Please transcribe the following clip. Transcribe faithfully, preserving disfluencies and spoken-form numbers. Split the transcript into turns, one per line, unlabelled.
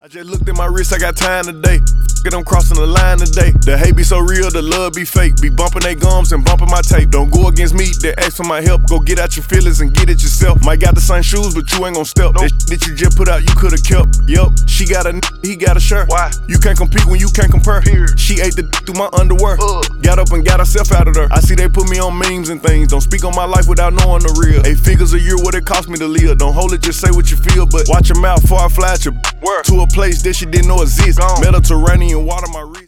I just looked at my wrist, I got time today. F*** it, I'm crossing the line today. The hate be so real, the love be fake. Be bumping they gums and bumping my tape. Don't go against me, then ask for my help. Go get out your feelings and get it yourself. Might got the same shoes, but you ain't gon' step. That shit that you just put out, you could've kept. Yup, she got a n, he got a shirt. Why? You can't compete when you can't compare. Period. She ate the d through my underwear. Uh. Got up and got herself out of there. I see they put me on memes and things. Don't speak on my life without knowing the real. Eight figures a year, what it cost me to live. Don't hold it, just say what you feel. But watch your mouth before I fly at your word. To a place that she didn't know exists. Mediterranean water, my wrist.